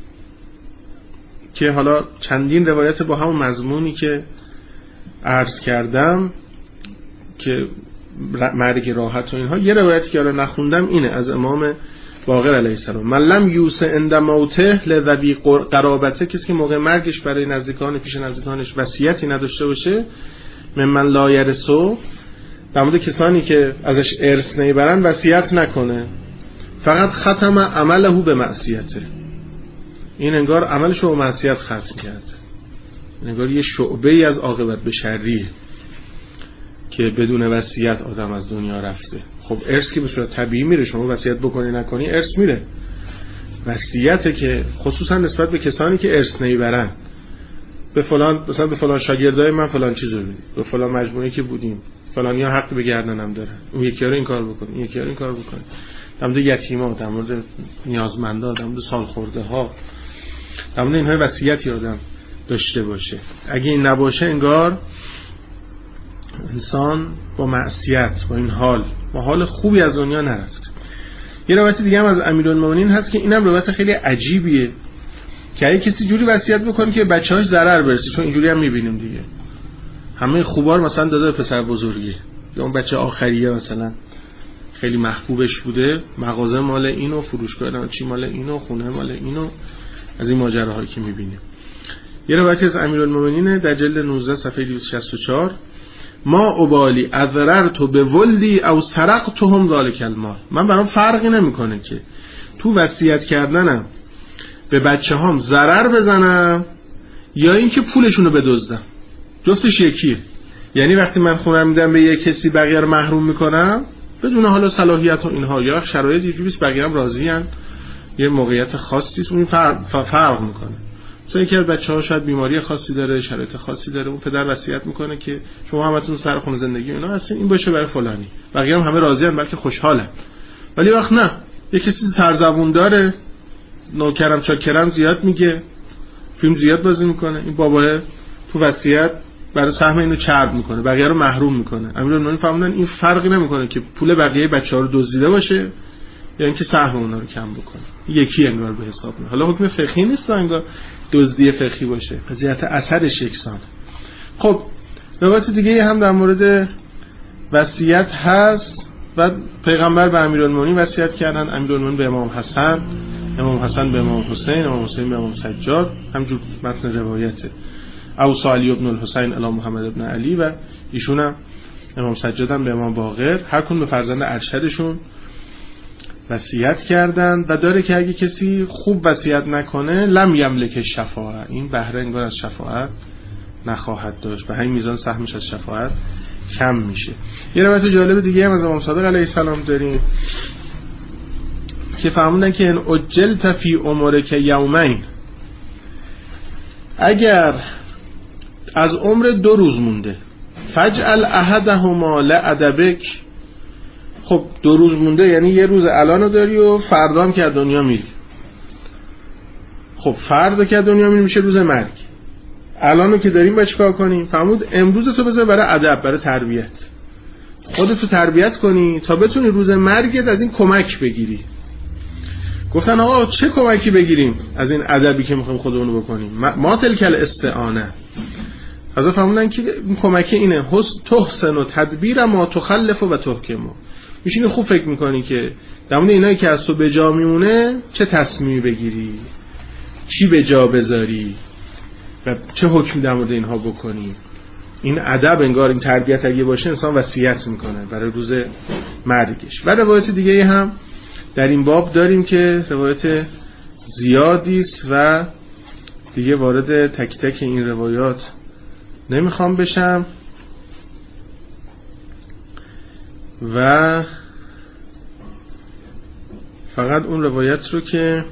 که حالا چندین روایت با همون مضمونی که عرض کردم که مرگ راحت و اینها، یه روایتی که حالا نخوندم اینه از امام باقر علیه السلام: من لم یوص عند موته لذوی قرابته، کسی که موقع مرگش برای نزدیکان پیش نزدیکانش وصیتی نداشته باشه، ممن لا یرثو، در مورد کسانی که ازش ارث نمیبرن وصیت نکنه، فقط ختم عمله به معصیته، این انگار عملش رو به معصیت ختم کرده، انگار یه شعبه ای از عاقبت به شریه که بدون وصیت آدم از دنیا رفته. خب ارث که به صورت طبیعی میره، شما وصیت بکنی نکنی ارث میره. وصیت که خصوصا نسبت به کسانی که ارث نمیبرن به فلان مثلا به فلان شاگردای من فلان چیزو بدید، به فلان مجموعه که بودیم فلانیا حق به گردنم داره، اون یکی رو این کار بکنه، این یکی رو این کار بکنه، در مورد یتیما، در مورد نیازمندا، در مورد سالخورده‌ها، در مورد اینها وصیتی آدم داشته باشه. اگه این نباشه انگار انسان با معصیت، با این حال، با حال خوبی از دنیا نرفت. یه روایت دیگه هم از امیرالمومنین هست که اینم روایت خیلی عجیبیه که اگه کسی جوری وصیت بکنه که بچه‌هاش ضرر برسه، چون اینجوری هم می‌بینیم دیگه، همه خوبار مثلا داده به پسر بزرگی، یا اون بچه آخریه مثلا خیلی محبوبش بوده، مغازه مال اینو، فروشگاه چی مال اینو، خونه مال اینو، از این ماجراهایی که می‌بینیم. یه روایت از امیرالمومنین در جلد نوزده صفحه دویست و شصت و چهار: ما ابالی اضررت به ولدی او سرقتهم ذلک المال. من برام فرقی نمیکنه که تو وصیت کردنم به بچه‌هام ضرر بزنم یا اینکه پولشون رو بدزدم، جفتش یکیه. یعنی وقتی من خونه میدم به یک کسی بقیه رو محروم میکنم بدون حالا صلاحیت و اینها یا شرایط یه جوریه بقیه هم راضی‌ان، یه موقعیت خاصی است، اون فرق, فرق میکنه. مثلا یکی از بچه‌ها شاید بیماری خاصی داره، شرایط خاصی داره، اون پدر وصیت میکنه که شما همتون سر خونه زندگی اینا هستین، این باشه برای فلانی، بقیه هم همه راضی‌ان بلکه خوشحالن. ولی وقت نه، یه کسی سرزبون داره، نوکرم چاکرم زیاد میگه، فیلم زیاد بازی میکنه، این باباه تو وصیت برای سهم اینو چرب میکنه، بقیه رو محروم میکنه. امیرالمومنین فهمیدن این فرقی نمیکنه که پول بقیه بچه‌ها رو دزدیده باشه یا اینکه سهم اونا رو کم بکنه، یکی انگار به حساب میاد. حالا حکم فقهی نیست انگار دزدی فقهی باشه، قضیت اثرش یکسان. خب روایت دیگه هم در مورد وصیت هست و پیغمبر به امیرالمومنین وصیت کردن، امیرالمومنین به امام حسن، امام حسن به امام حسین، امام حسین به امام سجاد، همجور متن روایته. اوصی علی ابن الحسین الی محمد ابن علی، و ایشون هم امام سجاد هم به امام باقر، هر کدوم به فرزند ارشدشون وصیت کردن و داره که اگه کسی خوب وصیت نکنه لم یملک شفاعه، این بهره انگار از شفاعت نخواهد داشت، به همین میزان سهمش از شفاعت کم میشه. یه روایت جالب دیگه هم از امام صادق علیه السلام داریم که فرمودن که ان اجلت فی عمرک یومین، اگر از عمر دو روز مونده، فجعل احدهما لعدبک، خب دو روز مونده یعنی یه روز الانو داری و فردا هم که از دنیا میری. خب فردا که از دنیا میری میشه روز مرگ، الانو که داریم باید چیکار کنیم؟ فرمود امروز تو بذار برای ادب، برای تربیت، خودتو تربیت کنی تا بتونی روز مرگت از این کمک بگیری. گفتن آقا چه کمکی بگیریم از این ادبی که میخوایم خودمون بکنیم؟ ما تلکل استعانه. حضرت فرمودن که کمک اینه تحسن و تدبیر ما تخلف و تحکم. میشینی خوب فکر میکنی که در مورد اینایی که از تو به جا میمونه چه تصمیمی بگیری، چی به جا بذاری و چه حکمی در مورد اینها بکنی. این ادب انگار این تربیت اگه باشه انسان وصیت میکنه برای روز مرگش. و روایت دیگه هم در این باب داریم که روایت زیادی است و دیگه وارد تک تک این روایات نمیخوام بشم و فقط اون روایت رو که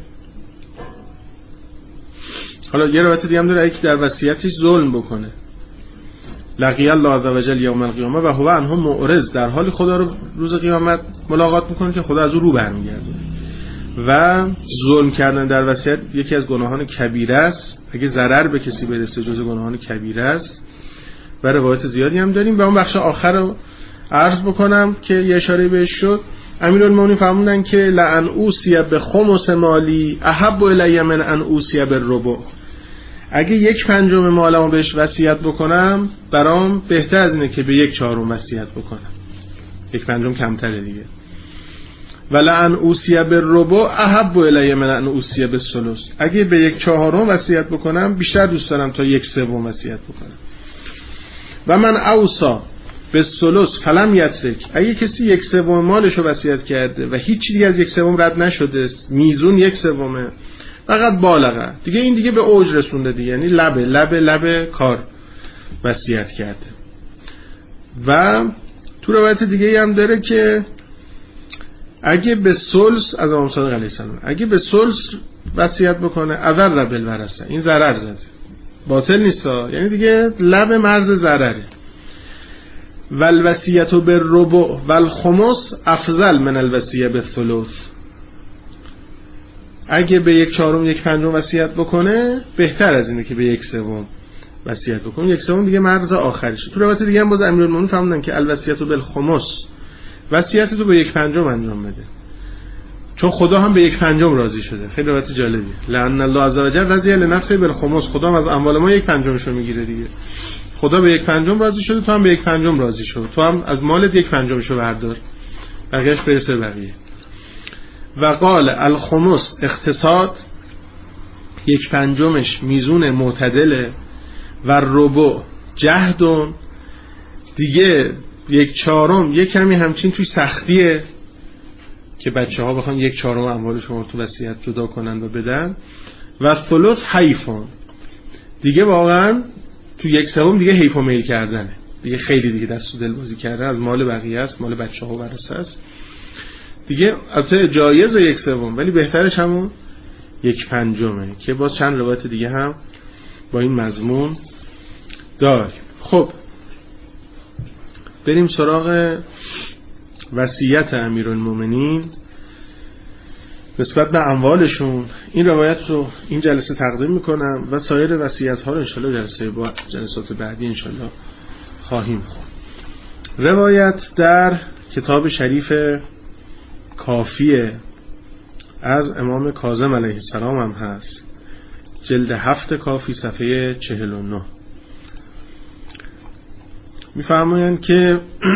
حالا یه روایت دیگه هم داره که در وصیتش ظلم بکنه، لقی الله عزوجل یوم القیامه و هو عنه معرض، در حال خدا رو روز قیامت ملاقات میکنه که خدا از او رو برمیگرده. و ظلم کردن در وصیت یکی از گناهان کبیره است، اگه ضرر به کسی برسه جزو گناهان کبیره است. و روایت زیادی هم داریم. و اون بخش آخر رو عرض بکنم که یه اشاره بهش شد. امیرالمومنین فرمودن که لعن اوصی به خمس مالی احب الی من ان اوصی بالربع، اگه یک پنجم مالمو بهش وصیت بکنم برام بهتر از اینه که به یک چهارم وصیت بکنم، یک پنجم کمتره دیگه. ولعن اوصی بالربع احب الی من ان اوصی بالثلث، اگه به یک چهارم وصیت بکنم بیشتر دوست دارم تا یک سوم وصیت بکنم. و من اوصا بالثلث فلم یترک، اگه کسی یک سوم مالش رو وصیت کرده و هیچ چیزی از یک سوم رد نشده، میزون یک سومه، فقط بالغه دیگه، این دیگه به اوج رسونده دیگه، یعنی لبه لبه لبه کار وصیت کرده. و تو روایت دیگه هم داره که اگه به ثلث از امام صادق علیه السلام، اگه به ثلث وصیت بکنه اول ربل ورثه، این ضرر زده، باطل نیست، یعنی دیگه لب مرز ضرره. والوصیة بالربع والخمس افضل من الوصیة بالثلث. اگه به یک چهارم یک پنجم وصیت بکنه بهتر از اینه که به یک سوم وصیت بکنه. یک سوم دیگه مرز آخرشه. تو روایت دیگه هم باز امیرالمومنین فرمودن که الوصیة بالخمس، وصیت تو به یک پنجم انجام بده، چون خدا هم به یک پنجم راضی شده. خیلی روایت جالبی. لأن الله عز وجل رضی لنفسه بالخمس، خدا هم از اموال ما یک پنجمشو میگیره دیگه. خدا به یک پنجم راضی شده، تو هم به یک پنجم راضی شو، تو هم از مالت یک پنجمشو بردار، بقیه‌اش برسه بقیه. و قال الخمس اقتصاد، یک پنجمش میزون معتدله، و ربع جهدون، دیگه یک چهارم یک کمی همچین توی سختیه که بچه ها بخوان یک چهارم اموال شما تو وصیت جدا کنن و بدن. و ثلث حیفون، دیگه واقعا تو یک سوم دیگه حیف و میل کردنه، دیگه خیلی دیگه دست و دل بازی کرده، از مال بقیه است، مال بچه ها و ورثه است دیگه. البته جایز یک سوم، ولی بهترش همون یک پنجمه که باز چند روایت دیگه هم با این مضمون داریم. خب بریم سراغ وصیت امیرالمومنین نسبت به اموالشون. این روایت رو این جلسه تقدیم میکنم و سایر وصیت ها رو انشالله جلسه با جلسات بعدی انشالله خواهیم خوند. روایت در کتاب شریف کافیه از امام کاظم علیه السلام هم هست، جلد هفت کافی صفحه چهل و نه. میفرمایند که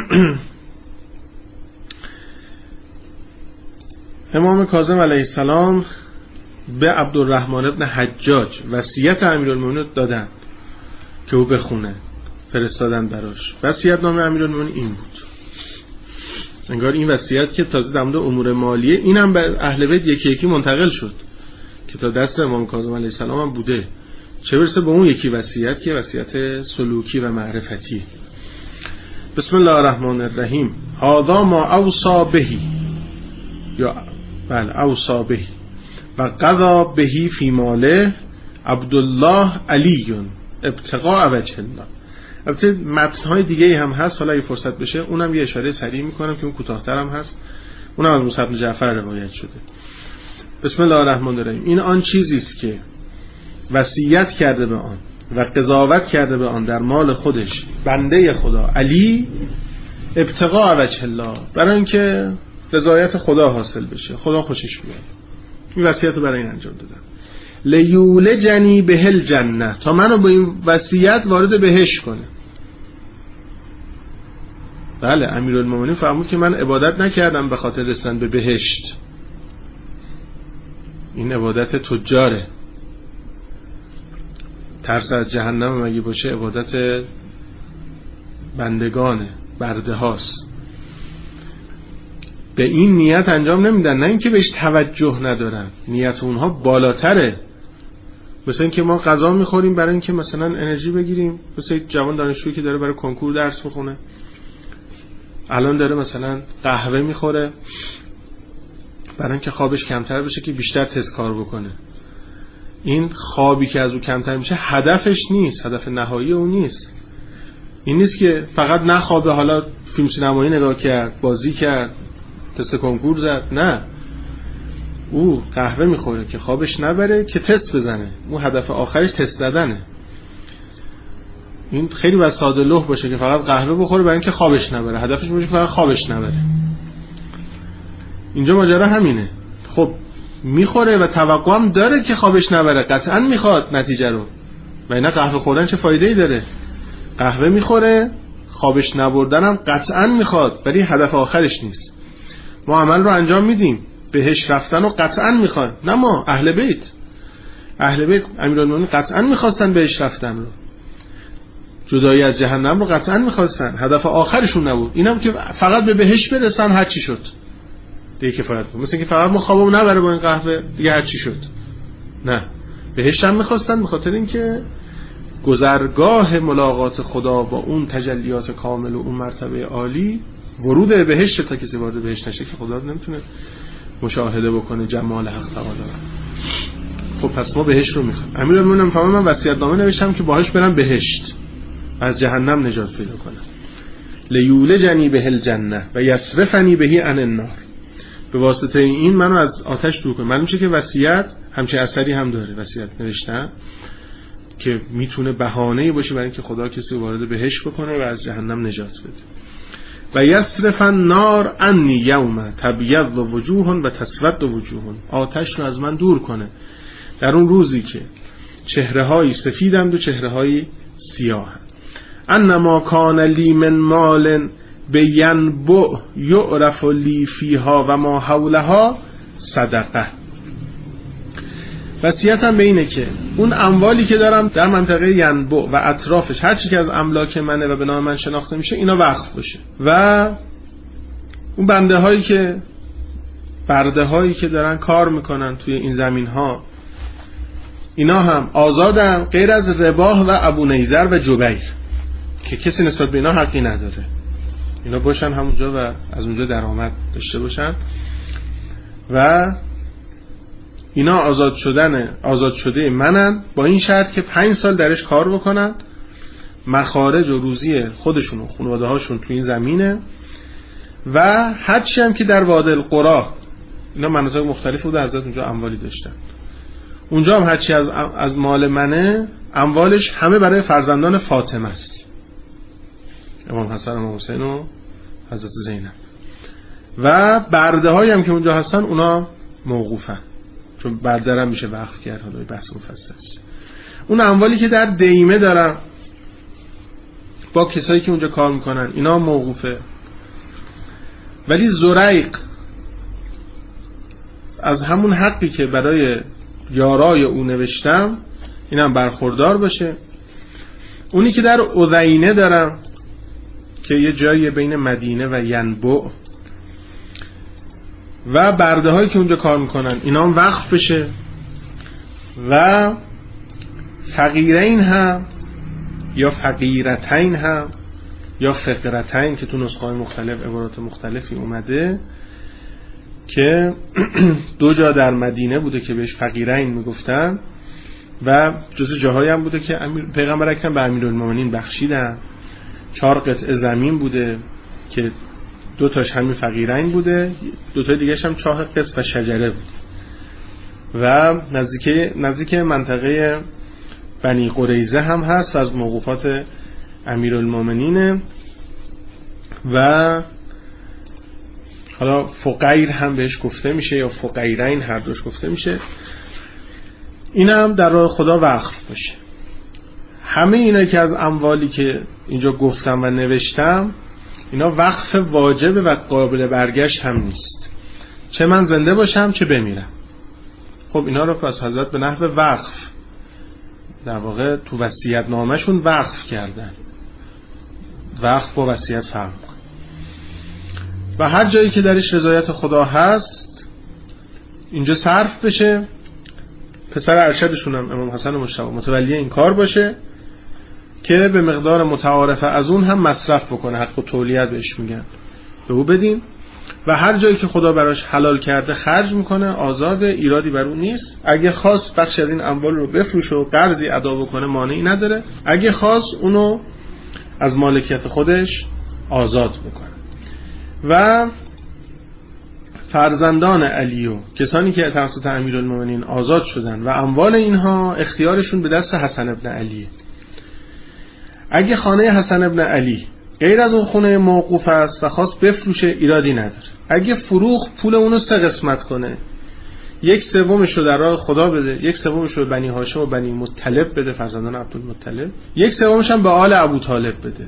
امام کاظم علیه السلام به عبدالرحمن ابن حجاج وصیت امیرالمومنین دادن که او بخونه، فرستادن براش. وصیت نامه امیرالمومنین این بود، انگار این وصیت که تازه در مورد امور مالیه، اینم به اهل بیت یکی یکی منتقل شد که تا دست امام کاظم علیه السلام هم بوده، چه برسه به اون یکی وصیت که وصیت سلوکی و معرفتی. بسم الله الرحمن الرحیم. هذا ما اوصى بهی، یا بله اوصى بهی و قضا بهی فی ماله عبدالله علی ابتغاء وجه الله. البته متن‌های دیگه هم هست، حالا اگه فرصت بشه اونم یه اشاره سریع میکنم که اون کوتاه‌تر هم هست، اونم از موسی بن جعفر روایت شده. بسم الله الرحمن الرحیم. این آن چیزی است که وصیت کرده به آن و قضاوت کرده به آن در مال خودش بنده خدا علی، ابتغاء وجه الله، برای اینکه رضایت خدا حاصل بشه، خدا خوشش بیاد. این وصیت رو برای این انجام دادن. لیولجنی بهل جنه، تا منو با این وصیت وارد بهشت کنه. بله امیرالمومنین فرمود که من عبادت نکردم به خاطر رسیدن به بهشت، این عبادت تجاره. ترس از جهنم مگه باشه عبادت بندگانه، برده هاست. به این نیت انجام نمیدن، نه اینکه بهش توجه ندارن، نیت اونها بالاتره. مثلا اینکه ما غذا میخوریم برای اینکه مثلا انرژی بگیریم، مثلا یک جوان دانشجویی که داره برای کنکور درس میخونه، الان داره مثلا قهوه میخوره برای اینکه خوابش کمتر بشه که بیشتر تذکار بکنه. این خوابی که از او کمتر میشه هدفش نیست، هدف نهایی اون نیست. این نیست که فقط نخوابه، حالا فیلم سینمایی نگاه کرد، بازی کرد، تست کنکور زد، نه، او قهوه میخوره که خوابش نبره، که تست بزنه. اون هدف آخرش تست زدنه. این خیلی بس ساده لوح باشه که فقط قهوه بخوره برای اینکه خوابش نبره، هدفش باشه فقط خوابش نبره. اینجا ماجرا همینه. خب میخوره و توقع هم داره که خوابش نبره، قطعا میخواد نتیجه رو، و اینا قهوه خوردن چه فایده‌ای داره؟ قهوه میخوره، خوابش نبردن هم قطعا میخواد، ولی هدف آخرش نیست. ما عمل رو انجام میدیم، بهش رفتن رو قطعا میخوان، نه ما اهل بیت. اهل بیت امیرالمومنین قطعا میخواستن بهش رفتن رو، جدایی از جهنم رو قطعا میخواستن، هدف آخرشون نبود. اینم که فقط به بهش برسن هر چی شد دیگه کفایت بود. مثلا که فقط ما خوابمون نبره با این قهوه دیگه هر چی شد، نه، بهش هم میخواستن به خاطر اینکه گذرگاه ملاقات خدا با اون تجلیات کامل و اون مرتبه عالی ورود بهشت. تا کسی وارد بهشت نشه که خدا نمیتونه مشاهده بکنه جمال حق تعالی. خب پس ما بهشت رو میخوایم. امیرالمومنین فرمان من وصیت‌نامه نوشتم که باهاش برم بهشت، از جهنم نجات پیدا کنم. لیولجنی به الجنه و یصرفنی بهی عن النار. به واسطه این منو از آتش دور کنه. معلوم میشه که وصیت همچین اثری هم داره. وصیت نوشتن که میتونه بهانه‌ای باشه برای اینکه خدا کسی وارد بهشت بکنه و از جهنم نجات بده. و یصرف النار عنی یوم تبیض وجوه و تسود وجوه. آتش رو از من دور کنه در اون روزی که چهره‌های سفیدند و چهره‌های سیاهند. انما کان لی من مال بینبع یعرف لی فیها و ما حولها صدقه. وصیتم به اینه که اون اموالی که دارم در منطقه ینبع و اطرافش، هر چی که از املاک منه و به نام من شناخته میشه، اینا وقف باشه. و اون بنده هایی که برده هایی که دارن کار میکنن توی این زمین ها، اینا هم آزادن غیر از رباح و ابو نیزر و جبیر که کسی نسبت به اینا حقی نداره. اینا باشن همونجا و از اونجا درآمد داشته باشن و اینا آزاد شدن آزاد شده منن، با این شرط که پنج سال درش کار بکنن، مخارج و روزی خودشون و خانواده هاشون تو این زمینه و هرچی هم که در وادی القرا، اینا مناطق مختلف بوده، حضرت اونجا اموالی داشتن، اونجا هم هرچی از از مال منه اموالش همه برای فرزندان فاطمه است، امام حسن، امام حسین و حضرت زینب. و برده هایی هم که اونجا هستن اونا موقوفن، چون برده هم میشه وقف کرد. حالا بحث مفصل است. اون اموالی که در دیمه دارن با کسایی که اونجا کار میکنن اینا موقوفه. ولی زریق از همون حقی که برای یارای او نوشتم اینم برخوردار باشه. اونی که در اذینه دارم که یه جایی بین مدینه و ینبع و برده هایی که اونجا کار میکنن اینا هم وقف بشه. و فقیرین هم یا فقیرتین هم یا فقرتین که تو نسخه های مختلف عبارات مختلفی اومده که دو جا در مدینه بوده که بهش فقیرین میگفتن و جز جاهایی هم بوده که امیر پیغمبر اکرم به امیرالمومنین بخشیدن. چهار قطعه زمین بوده که دو تاش همین فقیرین بوده، دو تا دیگه‌ش هم چاه قص و شجره بود و نزدیک نزدیک منطقه بنی قریظه هم هست و از موقوفات امیرالمومنین. و حالا فقیر هم بهش گفته میشه یا فقیرین، هر دوش گفته میشه. این هم در راه خدا وقف باشه. همه اینا که از اموالی که اینجا گفتم و نوشتم اینا وقف واجب و قابل برگشت هم نیست، چه من زنده باشم چه بمیرم. خب اینا رو پس حضرت به نحو وقف در واقع تو وصیت نامشون وقف کردن. وقف با وصیت فرق می‌کنه و هر جایی که درش رضایت خدا هست اینجا صرف بشه. پسر ارشدشون هم امام حسن مجتبی متولی این کار باشه که به مقدار متعارفه از اون هم مصرف بکنه، حق و تولیت بهش میگن، به او بدین. و هر جایی که خدا براش حلال کرده خرج میکنه، آزاده، ایرادی بر اون نیست. اگه خواست بخش از این اموال رو بفروشه و قرضی ادا بکنه مانعی نداره، اگه خواست اونو از مالکیت خودش آزاد بکنه. و فرزندان علی و کسانی که توسط امیرالمومنین آزاد شدن و اموال اینها اختیارشون به دست حسن ابن علیه. اگه خانه حسن ابن علی غیر از اون خونه موقوف است و خواست بفروشه ایرادی نداره. اگه فروخ پول اونو سه قسمت کنه، یک سومش رو در راه خدا بده، یک سومش رو به بنی هاشم و بنی مطلب بده، فرزندان عبدالمطلب، یک سومش هم به آل ابو طالب بده.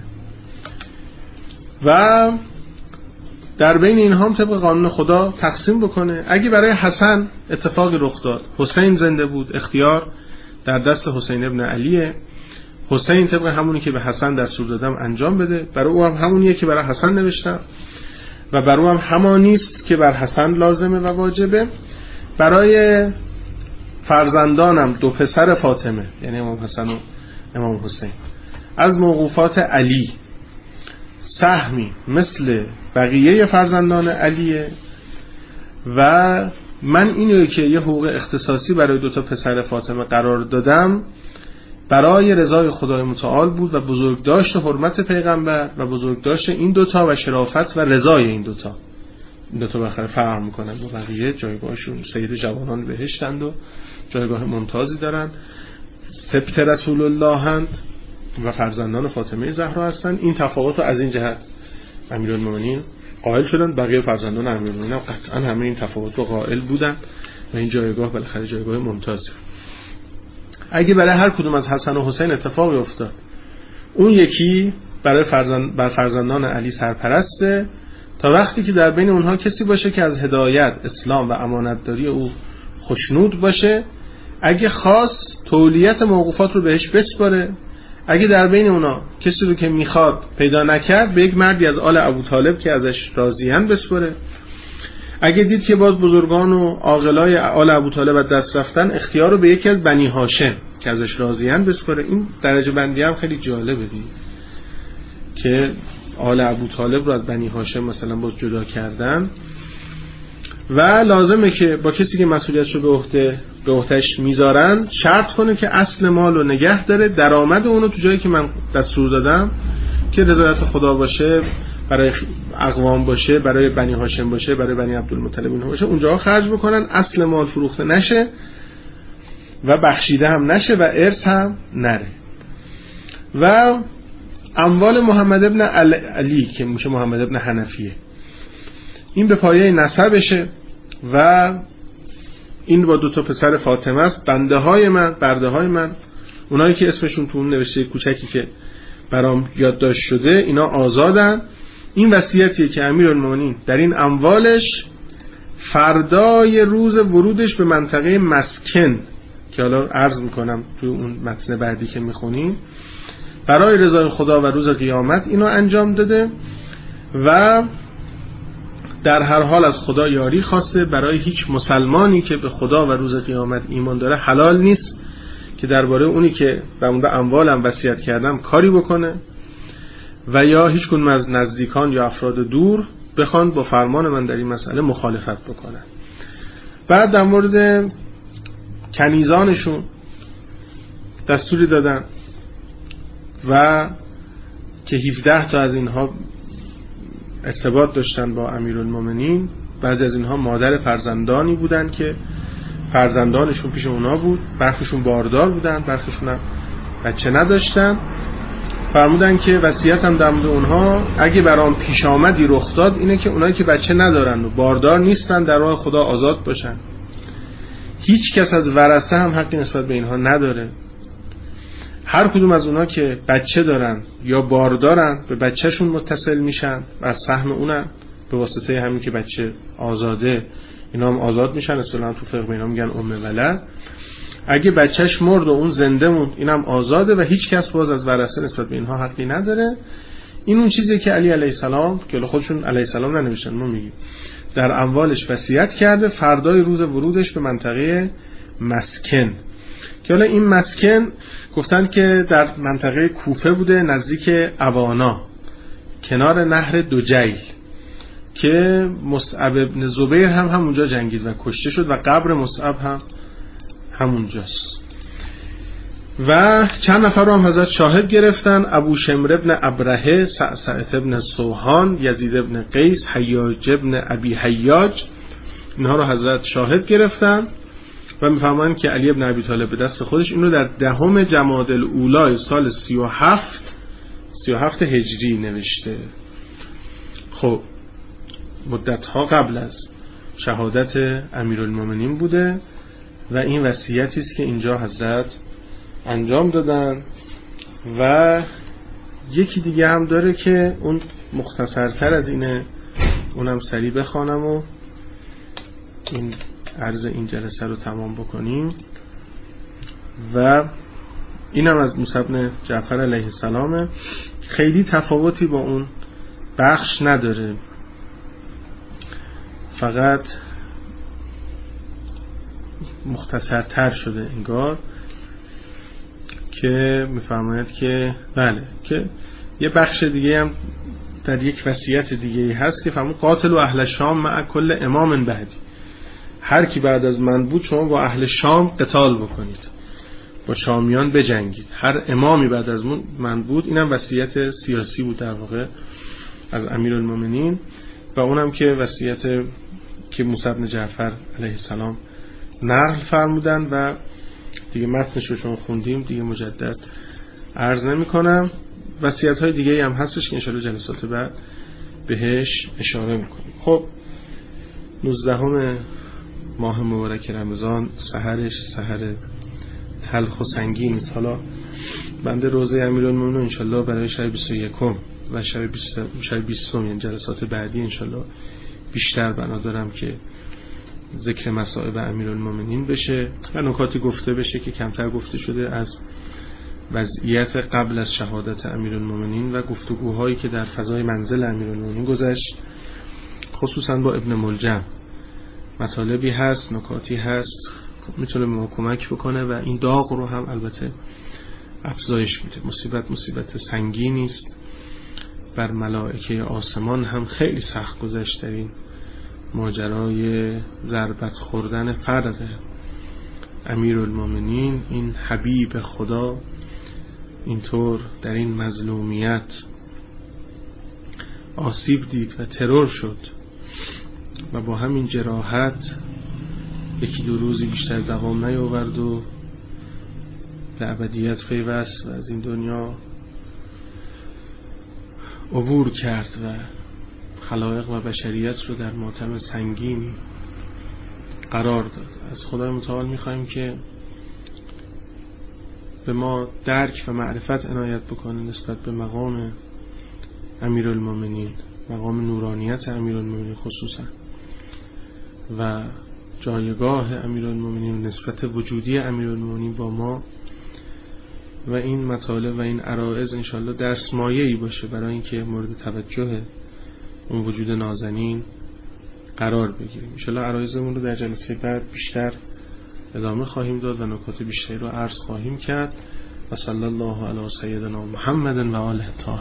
و در بین اینها هم طبق قانون خدا تقسیم بکنه. اگه برای حسن اتفاقی رخ داد، حسین زنده بود، اختیار در دست حسین ابن علیه. حسین طبق همونی که به حسن دستور دادم انجام بده. برای او هم همونیه که برای حسن نوشتم و برای او هم همانیست که بر حسن لازمه و واجبه. برای فرزندانم دو پسر فاطمه، یعنی امام حسن و امام حسین، از موقوفات علی سهمی مثل بقیه فرزندان علیه و من اینو که یه حقوق اختصاصی برای دو تا پسر فاطمه قرار دادم برای رضای خدای متعال بود و بزرگداشت حرمت پیغمبر و بزرگداشت این دوتا و شرافت و رضای این دوتا. این دوتا بالاخره فرق میکنن با بقیه، جایگاهشون سید جوانان بهشتند و جایگاه ممتازی دارن، سبط رسول الله هند و فرزندان فاطمه زهرا هستن. این تفاوت رو از این جهت امیرالمومنین قائل شدن، بقیه فرزندان امیرالمومنین هم قطعا همه این تفاوت رو قائل بودن و این جایگاه بالاخره جایگاه ممتازی. اگه برای هر کدوم از حسن و حسین اتفاقی افتاد، اون یکی برای فرزند بر فرزندان علی سرپرسته تا وقتی که در بین اونها کسی باشه که از هدایت، اسلام و امانتداری او خوشنود باشه، اگه خواست تولیت موقوفات رو بهش بسپاره. اگه در بین اونا کسی رو که میخواد پیدا نکرد، به یک مردی از آل ابوطالب که ازش راضیان بسپاره. اگه دید که باز بزرگان و عاقلای آل ابوطالب از دست رفتن، اختیار رو به یکی از بنی هاشم که ازش راضیان بسپاره. این درجه بندی هم خیلی جالبه دی که آل ابوطالب رو از بنی هاشم مثلا باز جدا کردن و لازمه که با کسی که مسئولیتش رو به عهده به عهده‌اش میذارن شرط کنه که اصل مال رو نگه داره، درآمد اون رو تو جایی که من دستور دادم که رضایت خدا باشه، برای اقوام باشه، برای بنی هاشم باشه، برای بنی عبدالمطلب اینها باشه، اونجا خرج بکنن، اصل مال فروخته نشه و بخشیده هم نشه و ارث هم نره. و اموال محمد ابن علی که میشه محمد ابن حنفیه، این به پایه نسبشه و این با دو تا پسر فاطمه است، بنده های من، برده های من، اونایی که اسمشون تو اون نوشته کوچکی که برام یادداشت شده، اینا آزادن. این وصیتیه که امیرالمومنین در این اموالش فردای روز ورودش به منطقه مسکن که حالا عرض میکنم تو اون متن بعدی که میخونیم، برای رضای خدا و روز قیامت اینو انجام داده و در هر حال از خدا یاری خواسته. برای هیچ مسلمانی که به خدا و روز قیامت ایمان داره حلال نیست که درباره اونی که به اموالم وصیت کردم کاری بکنه و یا هیچ کدوم از نزدیکان یا افراد دور بخوان با فرمان من در این مسئله مخالفت بکنن. بعد در مورد کنیزانشون دستوری دادن و که هفده تا از اینها ارتباط داشتن با امیرالمومنین. بعضی از اینها مادر فرزندانی بودن که فرزندانشون پیش اونا بود، برخیشون باردار بودن، برخیشون هم بچه نداشتن. فرمودن که وصیت هم در مورد اونها اگه برام پیش آمدی رخ داد اینه که اونایی که بچه ندارن و باردار نیستن در راه خدا آزاد باشن. هیچ کس از ورثه هم حقی نسبت به اینها نداره. هر کدوم از اونها که بچه دارن یا باردارن به بچهشون متصل میشن و از سهم اونن به واسطه همین که بچه آزاده اینا هم آزاد میشن. اصلا تو فقه اینا میگن ام ولد. اگه بچهش مرد و اون زنده موند اینم آزاده و هیچ کس باز از ورثه نسبت به اینها حقی نداره. این اون چیزی که علی علیه السلام که خودشون علیه السلام ننوشتن، ما میگیم در اموالش وصیت کرده فردای روز ورودش به منطقه مسکن، که حالا این مسکن گفتن که در منطقه کوفه بوده نزدیک اوانا کنار نهر دجیل که مصعب ابن زبیر هم همونجا جنگید و کشته شد و قبر مصعب هم همونجاست. و چند نفر رو هم حضرت شاهد گرفتن: ابو شمر ابن ابرهه، سعسعه ابن سوحان، یزید ابن قیس، حیاج ابن ابی حیاج. اینها رو حضرت شاهد گرفتن و میفهمن که علی ابن ابی طالب به دست خودش این رو در دهم جمادی الاولی سال سی و هفت سی و هفت هجری نوشته. خب مدتها قبل از شهادت امیرالمومنین بوده و این وصیتی است که اینجا حضرت انجام دادن. و یکی دیگه هم داره که اون مختصرتر از اینه، اونم سریع بخوانم و این عرض این جلسه رو تمام بکنیم. و اینم از موسی بن جعفر علیه السلام، خیلی تفاوتی با اون بخش نداره، فقط مختصرتر شده انگار، که میفرماید که بله که یه بخش دیگه هم در یک وصیت دیگه هست که فرمود قاتل و اهل شام مع کل امام بعدی، هر کی بعد از من بود شما با اهل شام قتال بکنید، با شامیان بجنگید. هر امامی بعد از من بود. اینم وصیت سیاسی بود در واقع از امیرالمومنین و اونم که وصیت که موسی بن جعفر علیه السلام نقل فرمودن و دیگه متنش رو چون خوندیم دیگه مجدد عرض نمی کنم. وصیت های دیگه هم هستش که انشاءالله جلسات بعد بهش اشاره میکنیم. خب نوزدهم ماه مبارک رمضان، سحرش سحر تلخ و سنگین است. حالا بنده روزه امیرالمومنین انشاءالله برای شب بیست و یکم و شب بیستم یعنی جلسات بعدی انشاءالله بیشتر بنا دارم که ذکر مصائب امیرالمومنین بشه و نکاتی گفته بشه که کمتر گفته شده از وضعیت قبل از شهادت امیرالمومنین و گفتگوهایی که در فضای منزل امیرالمومنین گذشت، خصوصا با ابن ملجم. مطالبی هست، نکاتی هست میتونه به ما کمک بکنه و این داغ رو هم البته افزایش میده. مصیبت مصیبت سنگینی است، بر ملائکه آسمان هم خیلی سخت گذشت در این ماجرای ضربت خوردن فرد امیرالمومنین. این حبیب خدا اینطور در این مظلومیت آسیب دید و ترور شد و با همین جراحت یکی دو روزی بیشتر دوام نیاورد و به ابدیت پیوست و از این دنیا عبور کرد و خلایق و بشریت رو در ماتم سنگین قرار داد. از خدای متعال می‌خوایم که به ما درک و معرفت عنایت بکنه نسبت به مقام امیرالمومنین، مقام نورانیت امیرالمومنین خصوصا و جایگاه امیرالمومنین و نسبت وجودی امیرالمومنین با ما و این مطالب و این عرائض انشاءالله دستمایه‌ای باشه برای اینکه مورد توجه اون وجود نازنین قرار بگیریم. انشاءالله عرایضمون رو در جلسه بعد بیشتر ادامه خواهیم داد و نکات بیشتری رو عرض خواهیم کرد. و صلی الله علی سیدنا محمد و آله الطاهرین.